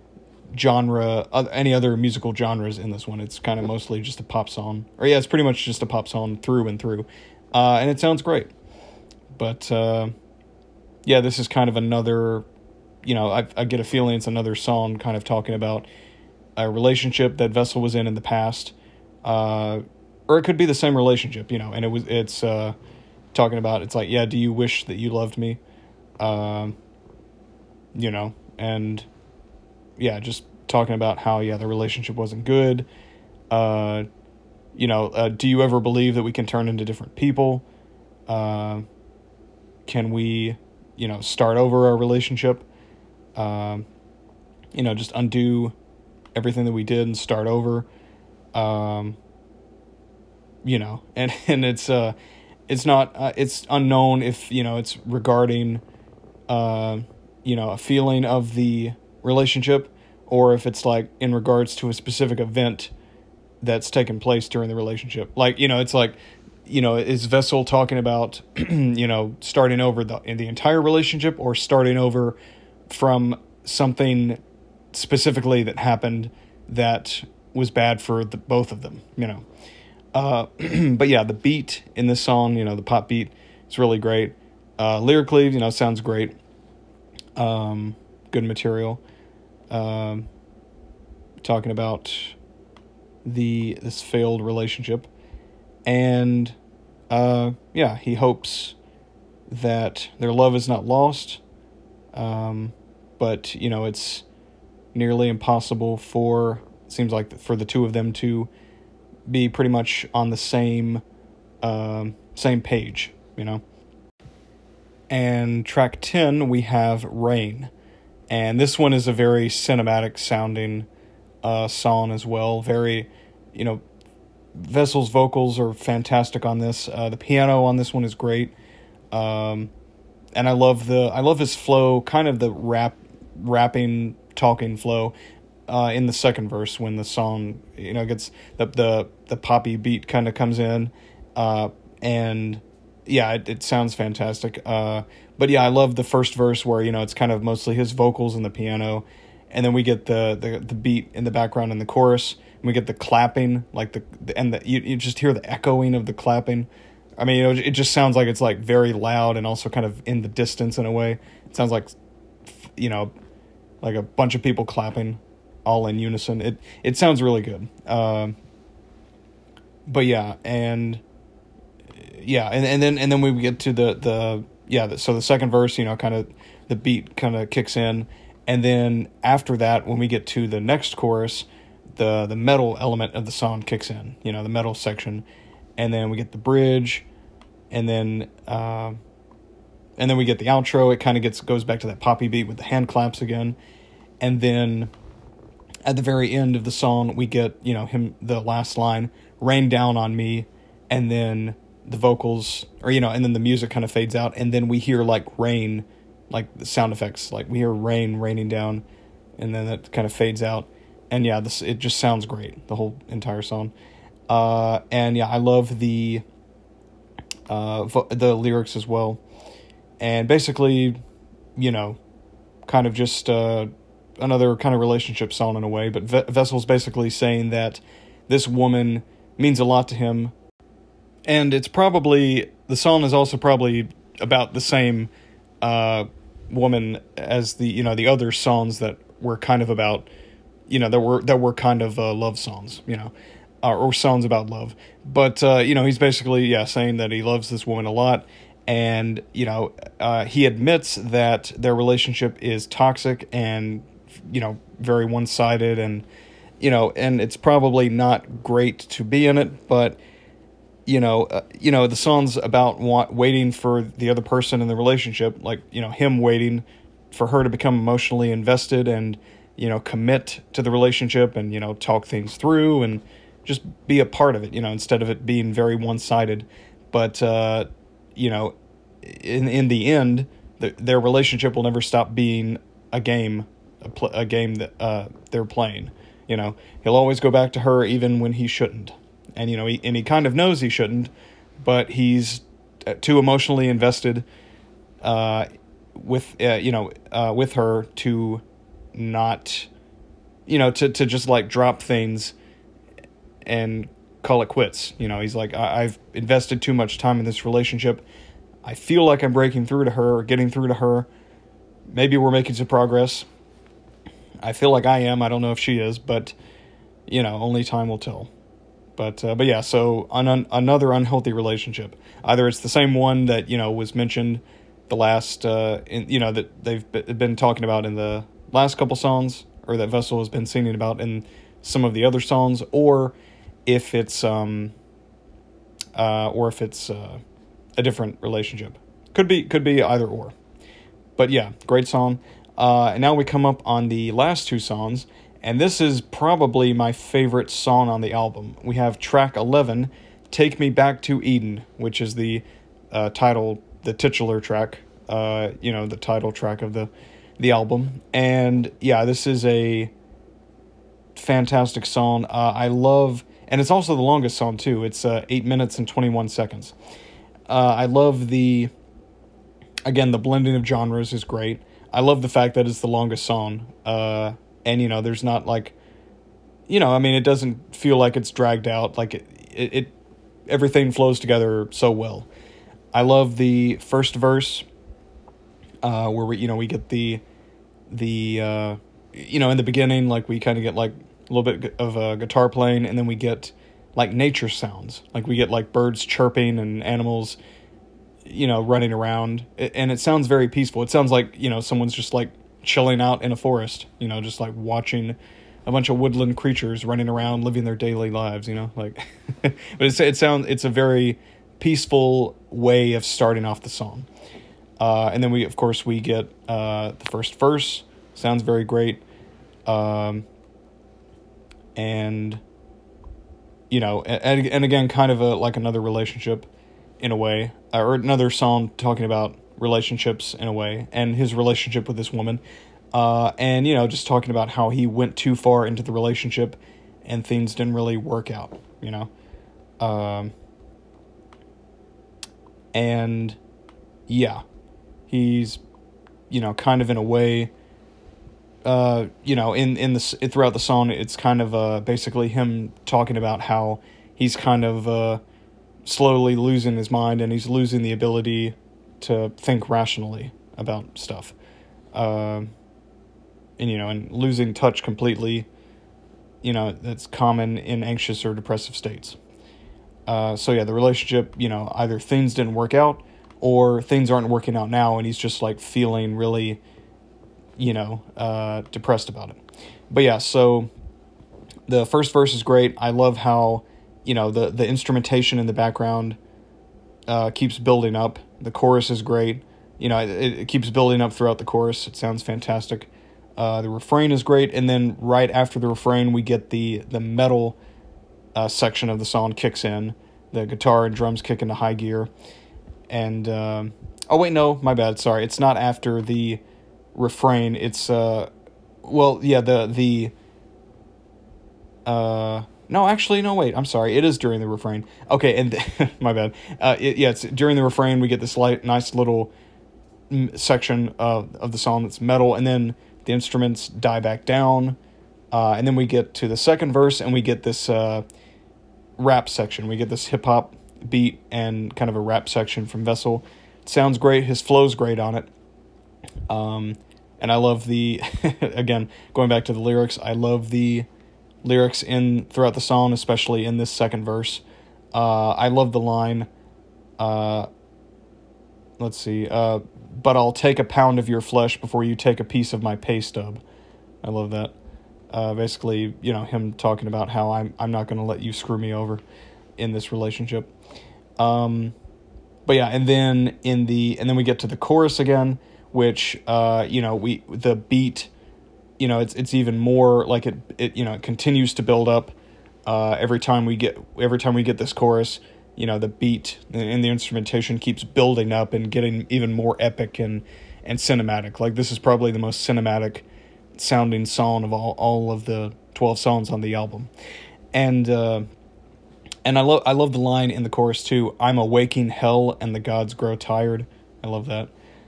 any other musical genres in this one. It's kind of mostly just a pop song. Or yeah, it's pretty much just a pop song through and through. And it sounds great. But yeah, this is kind of another, I get a feeling it's another song kind of talking about a relationship that Vessel was in the past. Or it could be the same relationship, and it's talking about, it's like, yeah, do you wish that you loved me? And yeah, just talking about how, yeah, the relationship wasn't good. Do you ever believe that we can turn into different people? Can we, start over our relationship? Just undo everything that we did and start over. And it's not, it's unknown if, it's regarding, a feeling of the relationship, or if it's like in regards to a specific event that's taken place during the relationship. Like, it's like, is Vessel talking about, starting over in the entire relationship, or starting over from something specifically that happened that was bad for both of them, But yeah, the beat in this song, the pop beat, is really great. Lyrically, sounds great. Good material. Talking about this failed relationship. And yeah, he hopes that their love is not lost. But, it's nearly impossible seems like for the two of them to be pretty much on the same page, And track 10, we have Rain. And this one is a very cinematic sounding song as well. Very, Vessel's vocals are fantastic on this. The piano on this one is great. And I love his flow, kind of the rapping, talking flow in the second verse when the song, gets the poppy beat kind of comes in. And yeah, it sounds fantastic. But yeah, I love the first verse where, it's kind of mostly his vocals and the piano. And then we get the beat in the background in the chorus. And we get the clapping, like you just hear the echoing of the clapping. I mean, it just sounds like it's like very loud and also kind of in the distance in a way. It sounds like, like a bunch of people clapping all in unison. It sounds really good. But yeah, and then we get to so the second verse, kind of the beat kind of kicks in, and then after that, when we get to the next chorus, the metal element of the song kicks in, the metal section, and then we get the bridge, and then we get the outro. It kind of goes back to that poppy beat with the hand claps again, and then at the very end of the song, we get the last line, "Rain down on me," and then the vocals, and then the music kind of fades out, and then we hear like rain, like the sound effects, like we hear rain raining down, and then that kind of fades out, and yeah, it just sounds great, the whole entire song. And yeah, I love the lyrics as well, and basically, kind of just another kind of relationship song in a way, but Vessel's basically saying that this woman means a lot to him, and it's probably, the song is also probably about the same woman as the other songs that were kind of about, that were kind of love songs, or songs about love. But he's basically saying that he loves this woman a lot, and he admits that their relationship is toxic and very one-sided, and and it's probably not great to be in it, but the song's about waiting for the other person in the relationship, like, him waiting for her to become emotionally invested and, commit to the relationship and, talk things through and just be a part of it, instead of it being very one-sided. But, in the end, their relationship will never stop being a game, a game that they're playing. He'll always go back to her even when he shouldn't. And, he kind of knows he shouldn't, but he's too emotionally invested with her to not, to just like drop things and call it quits. He's like, I've invested too much time in this relationship. I feel like I'm breaking through to her, or getting through to her. Maybe we're making some progress. I feel like I am. I don't know if she is, but, only time will tell. But yeah, so another unhealthy relationship. Either it's the same one that, was mentioned the last, that they've been talking about in the last couple songs, or that Vessel has been singing about in some of the other songs, or if it's a different relationship. Could be either or. But yeah, great song. And now we come up on the last two songs, and this is probably my favorite song on the album. We have track 11, Take Me Back to Eden, which is the titular track, the title track of the album. And yeah, this is a fantastic song. I love, and it's also the longest song too. It's 8 minutes and 21 seconds. I love the blending of genres is great. I love the fact that it's the longest song. And, there's not like, it doesn't feel like it's dragged out. Like it everything flows together so well. I love the first verse, where we get the in the beginning, like we kind of get like a little bit of a guitar playing, and then we get like nature sounds. Like we get like birds chirping and animals, running around, and it sounds very peaceful. It sounds like, someone's just like chilling out in a forest, just like watching a bunch of woodland creatures running around, living their daily lives, like, but it's a very peaceful way of starting off the song. And then we get, the first verse sounds very great. And, and again, kind of like another relationship in a way, or another song talking about relationships in a way, and his relationship with this woman, and just talking about how he went too far into the relationship and things didn't really work out, and yeah, he's kind of in a way, throughout the song, it's kind of basically him talking about how he's kind of slowly losing his mind, and he's losing the ability to think rationally about stuff, and losing touch completely. That's common in anxious or depressive states. So yeah, the relationship, either things didn't work out or things aren't working out now, and he's just like feeling really, depressed about it. But yeah, so the first verse is great. I love how, the instrumentation in the background keeps building up. The chorus is great. It keeps building up throughout the chorus. It sounds fantastic. The refrain is great, and then right after the refrain, we get the metal section of the song kicks in. The guitar and drums kick into high gear. And, oh wait, no, my bad, sorry. It's not after the refrain. It's, no, actually, no, wait, I'm sorry. It is during the refrain. Okay, and my bad. It's during the refrain we get this nice little section of the song that's metal, and then the instruments die back down, and then we get to the second verse, and we get this rap section. We get this hip-hop beat and kind of a rap section from Vessel. It sounds great. His flow's great on it. And I love the, again, going back to the lyrics, I love the lyrics throughout the song, especially in this second verse. I love the line, let's see, but I'll take a pound of your flesh before you take a piece of my pay stub. I love that. Basically, him talking about how I'm not going to let you screw me over in this relationship. But yeah, and then we get to the chorus again, which the beat, it's even more like it continues to build up every time we get this chorus. The beat and the instrumentation keeps building up and getting even more epic and cinematic. Like, this is probably the most cinematic sounding song of all of the 12 songs on the album. And I love the line in the chorus too. I'm a waking hell and the gods grow tired. I love that.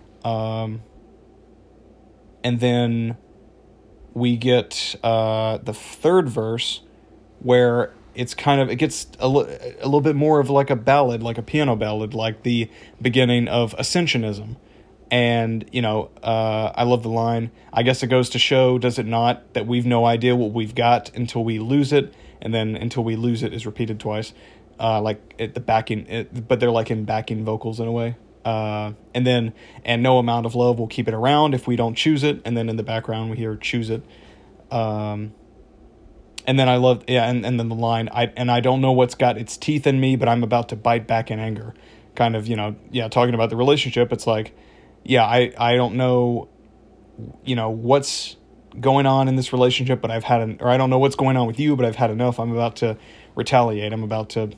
And then we get the third verse, where it gets a little bit more of like a ballad, like a piano ballad, like the beginning of Ascensionism. And, I love the line, I guess it goes to show, does it not, that we've no idea what we've got until we lose it. And then until we lose it is repeated twice, like at the backing, but they're like in backing vocals in a way. And no amount of love will keep it around if we don't choose it. And then in the background we hear choose it. And then I love, and then the line, I don't know what's got its teeth in me, but I'm about to bite back in anger. Kind of, talking about the relationship. It's like, I don't know, what's going on in this relationship, but or I don't know what's going on with you, but I've had enough. I'm about to retaliate. I'm about to,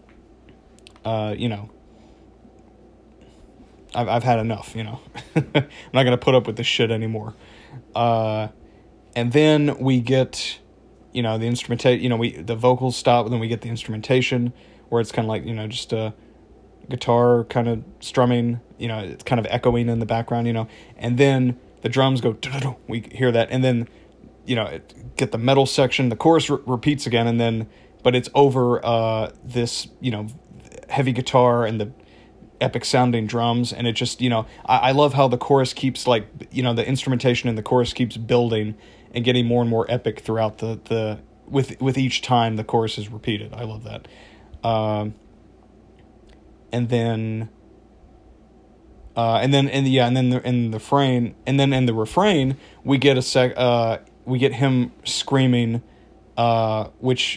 I've had enough, I'm not going to put up with this shit anymore. And then we get, the instrumentation, the vocals stop, and then we get the instrumentation where it's kind of like, just a guitar kind of strumming, it's kind of echoing in the background, and then the drums go, we hear that, and then, get the metal section, the chorus repeats again, but it's over this, heavy guitar and the epic sounding drums, and it just, I love how the chorus keeps, like, the instrumentation in the chorus keeps building and getting more and more epic throughout with each time the chorus is repeated. I love that. And then in the refrain we get we get him screaming, which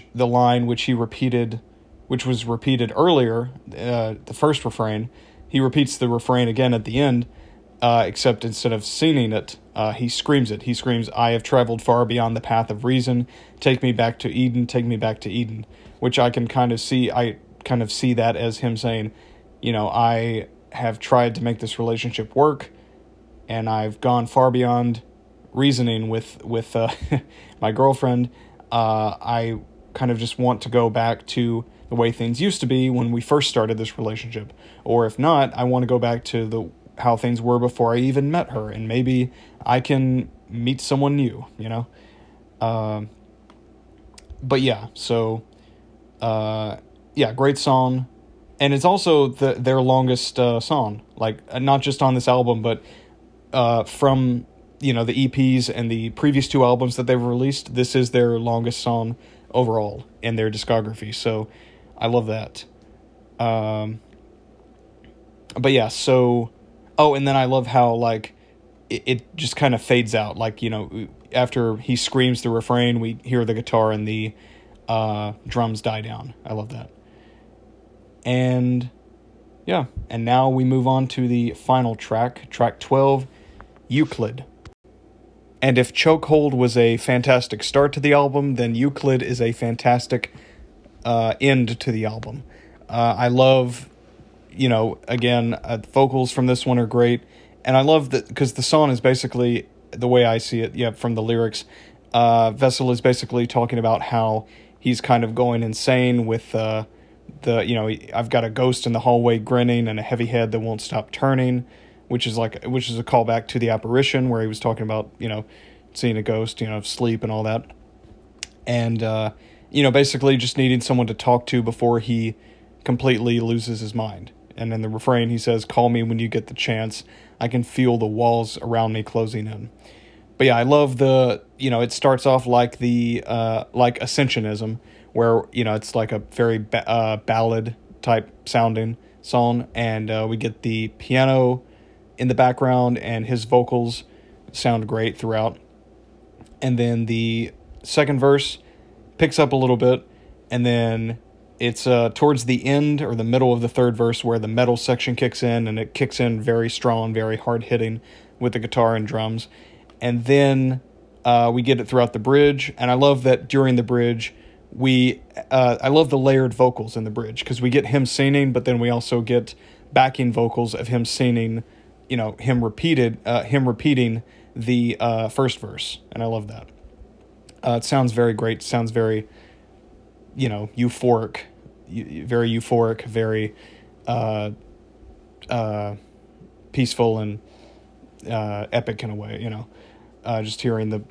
was repeated earlier, the first refrain. He repeats the refrain again at the end, except instead of singing it, he screams it. He screams, I have traveled far beyond the path of reason. Take me back to Eden, take me back to Eden. Which I can kind of see, that as him saying, I have tried to make this relationship work, and I've gone far beyond reasoning with my girlfriend. I kind of just want to go back to the way things used to be when we first started this relationship. Or if not, I want to go back to how things were before I even met her, and maybe I can meet someone new, But yeah, so, great song. And it's also their longest song, like, not just on this album, but from, the EPs and the previous two albums that they've released, this is their longest song overall in their discography, so I love that. But yeah, so, and then I love how, like, it just kind of fades out, like, after he screams the refrain, we hear the guitar and the drums die down. I love that. And yeah, and now we move on to the final track 12, Euclid. And if Chokehold was a fantastic start to the album, then Euclid is a fantastic end to the album. I love, again, the vocals from this one are great, and I love that because the song is basically, the way I see it, from the lyrics, Vessel is basically talking about how he's kind of going insane with I've got a ghost in the hallway grinning and a heavy head that won't stop turning, which is a callback to The Apparition, where he was talking about, seeing a ghost, sleep and all that. And, basically just needing someone to talk to before he completely loses his mind. And in the refrain, he says, "Call me when you get the chance. I can feel the walls around me closing in." But yeah, I love it starts off like like Ascensionism, where, it's like a very ballad type sounding song. And we get the piano in the background, and his vocals sound great throughout. And then the second verse picks up a little bit, and then it's towards the end or the middle of the third verse where the metal section kicks in, and it kicks in very strong, very hard-hitting with the guitar and drums. And then we get it throughout the bridge, and I love that during the bridge, I love the layered vocals in the bridge, because we get him singing, but then we also get backing vocals of him singing, him repeating the first verse, and I love that. It sounds very great. It sounds very, euphoric, very peaceful and epic in a way. Just hearing the,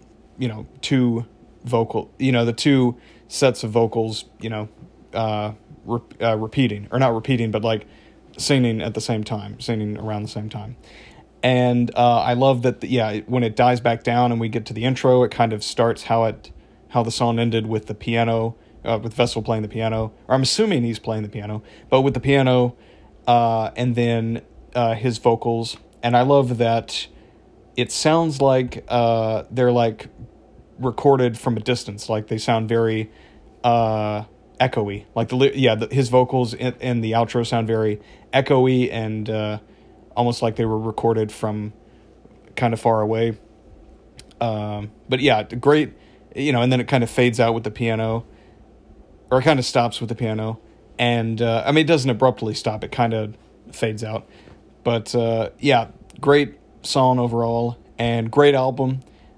the two sets of vocals, repeating, or not repeating, but like singing at the same time, singing around the same time. And I love that, when it dies back down and we get to the intro, it kind of starts how the song ended with the piano, with Vessel playing the piano, or I'm assuming he's playing the piano, but with the piano, and then his vocals. And I love that it sounds like they're like recorded from a distance, like they sound very echoey. Like his vocals in the outro sound very echoey and almost like they were recorded from kind of far away. But yeah, great, and then it kind of fades out with the piano, or it kind of stops with the piano. And, it doesn't abruptly stop. It kind of fades out. But, great song overall, and great album.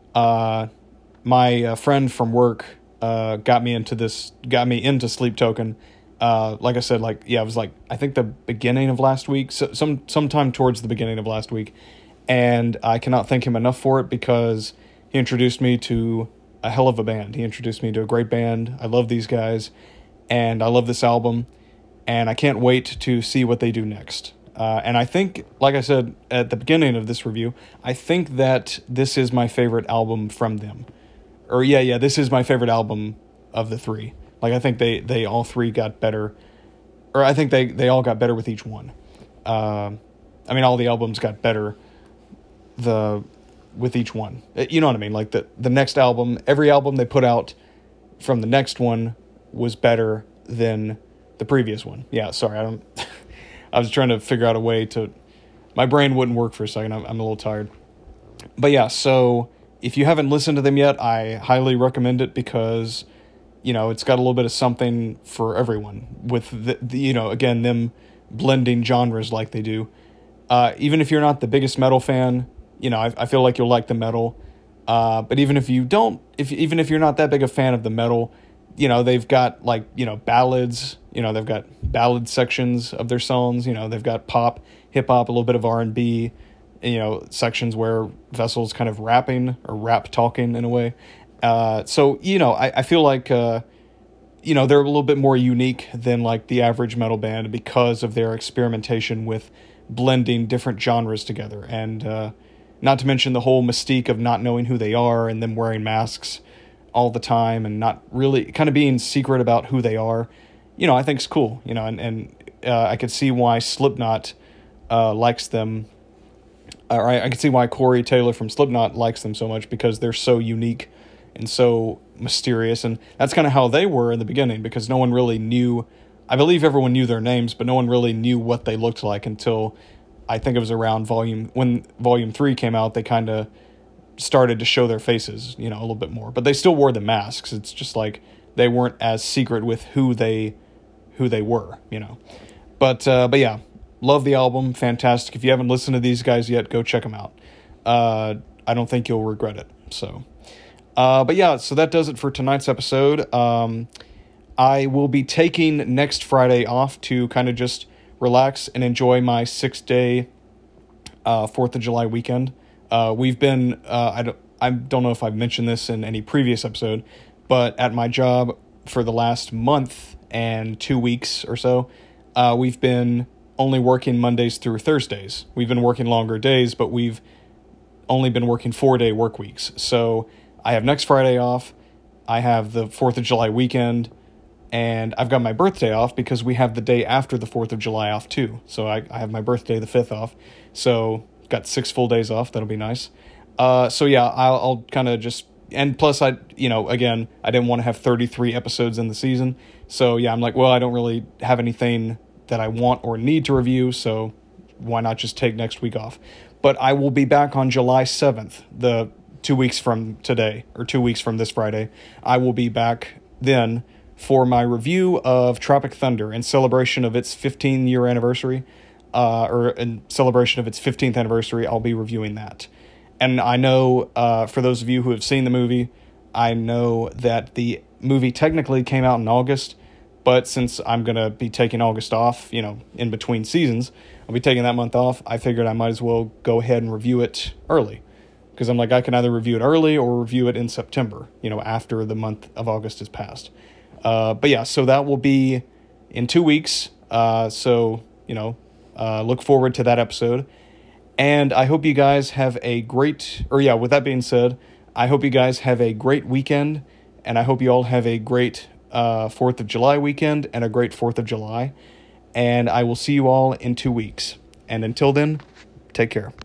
My friend from work got me into Sleep Token. Like I said, it was I think the beginning of last week, sometime towards the beginning of last week, and I cannot thank him enough for it, because he introduced me to a hell of a band. He introduced me to a great band. I love these guys, and I love this album, and I can't wait to see what they do next. And I think, like I said at the beginning of this review, I think that this is my favorite album from them. Or this is my favorite album of the three. I think they all three got better, or I think they all got better with each one. All the albums got better with each one. You know what I mean? Like the next album, every album they put out from the next one was better than the previous one. Yeah, sorry, I was trying to figure out a way to, my brain wouldn't work for a second. I'm a little tired. But yeah, so if you haven't listened to them yet, I highly recommend it, because it's got a little bit of something for everyone, with again, them blending genres like they do. Even if you're not the biggest metal fan, I feel like you'll like the metal. But even if you don't, even if you're not that big a fan of the metal, they've got ballads, they've got ballad sections of their songs, they've got pop, hip hop, a little bit of R&B, sections where Vessel's kind of rapping or rap talking in a way. So, I feel like, they're a little bit more unique than the average metal band, because of their experimentation with blending different genres together. And, not to mention the whole mystique of not knowing who they are, and them wearing masks all the time, and not really kind of being secret about who they are, I think it's cool, and I could see why Slipknot, likes them. Or I can see why Corey Taylor from Slipknot likes them so much, because they're so unique and so mysterious. And that's kind of how they were in the beginning, because no one really knew. I believe everyone knew their names, but no one really knew what they looked like until I think it was around when Volume 3 came out. They kind of started to show their faces, a little bit more. But they still wore the masks. It's just they weren't as secret with who they were, But yeah. Love the album. Fantastic. If you haven't listened to these guys yet, go check them out. I don't think you'll regret it. So, but yeah, so that does it for tonight's episode. I will be taking next Friday off to kind of just relax and enjoy my 6-day 4th of July weekend. We've been, I don't know if I've mentioned this in any previous episode, but at my job for the last month and 2 weeks or so, we've been only working Mondays through Thursdays. We've been working longer days, but we've only been working 4-day work weeks. So I have next Friday off, I have the 4th of July weekend, and I've got my birthday off because we have the day after the 4th of July off too. So I have my birthday the 5th off. So got 6 full days off. That'll be nice. So yeah, I'll kind of just, and plus again, I didn't want to have 33 episodes in the season. So yeah, I'm like, well, I don't really have anything that I want or need to review. So why not just take next week off? But I will be back on July 7th, the 2 weeks from today, or 2 weeks from this Friday. I will be back then for my review of Tropic Thunder in celebration of its 15-year anniversary, or in celebration of its 15th anniversary. I'll be reviewing that. And I know, for those of you who have seen the movie, I know that the movie technically came out in August, but since I'm going to be taking August off, in between seasons, I'll be taking that month off. I figured I might as well go ahead and review it early. Because I'm like, I can either review it early or review it in September, after the month of August has passed. But yeah, so that will be in 2 weeks. So, look forward to that episode. And I hope you guys have a great, with that being said, I hope you guys have a great weekend. And I hope you all have a great 4th of July weekend and a great 4th of July. And I will see you all in 2 weeks. And until then, take care.